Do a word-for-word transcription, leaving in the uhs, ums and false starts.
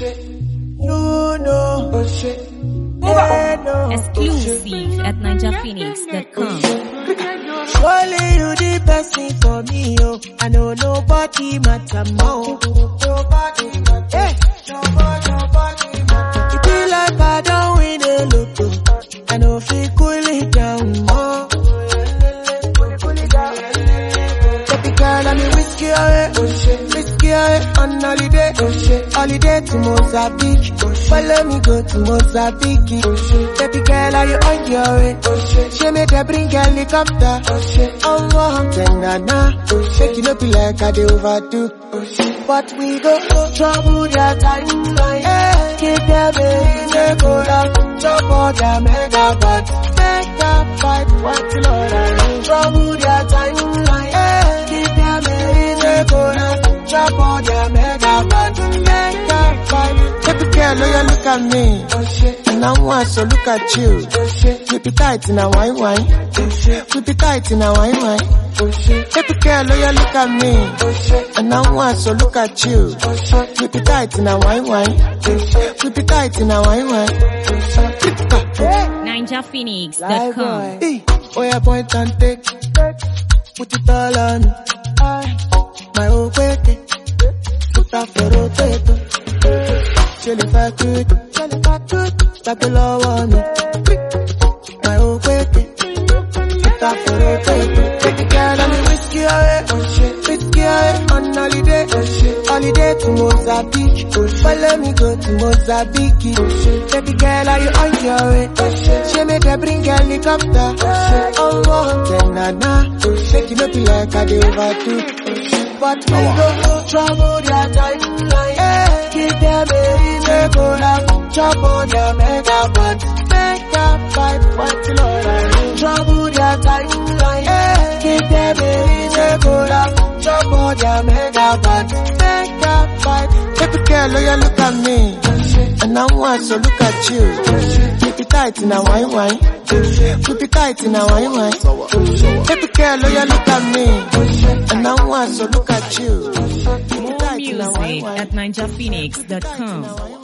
You know, oh shit. Yeah, no. Exclusive at ninja phoenix dot com. Surely you the best thing for me, yo. I know nobody matter more. Nobody matter. Hey. Nobody, nobody matter. It be like I don't win a lotto. I know if you cool it down more. Cool it down. Baby girl, I'm a whiskey away. Oh shit. Whiskey away on holiday. Oh shit. Holiday to Mozambique. Oh shit. Follow me go to Mozambique. Oh shit. Baby girl, are you on your way? Oh shit. She made her bring helicopter. Oh shit. Oh wow. Then na na. Oh shit. You know be like I do overdo. Oh shit. But we go oh, trouble their timeline. Hey. Keep them in the cola. Chop all their mega bad. Mega fight. What Lord I know. Trouble their timeline. Hey. Keep them in the cola. Chop all their mega bad. Mega fight. Baby girl, oh you look at me. Oh shit. And I want so look at you. Oh shit. We be tight in a wine wine. Oh shit. We be tight in a wine wine. Oh shit. Baby girl, oh you look at me. Oh shit. And I want so look at you. Oh shit. We be tight in a wine wine. Oh shit. We be tight in a wine wine. Oh shit. ninja phoenix dot com. Hey, oh yeah, point and take. Put it all on me. My whole way. Put up for rotator. Chilly fat good. Chilly fat good. Tap the low on me. My whole way. Put up for rotator. Take the girl and the whiskey away. Oh shit. Whiskey away on holiday. Oh shit. Holiday to Mozambique. Oh shit. Follow me go to Mozambique. Oh shit. Baby girl, are you on your way? Oh shit. She made her bring helicopter. Oh shit. Oh wow. Then na na. Oh shit. You know be like I do overdo. Oh shit. But we go trouble their timeline. Hey. Keep them in the cola. Chop on their mega band. Mega fight. What Lord I know. Trouble their timeline. Hey. Keep them in the cola. Chop on their mega band. Mega fight. Baby girl, oh you look at me. And I want so look at you. Keep it tight in a wine wine. Keep it tight in a wine wine. Baby girl, oh you look at me. And I want so look at you. More music at ninja phoenix dot com.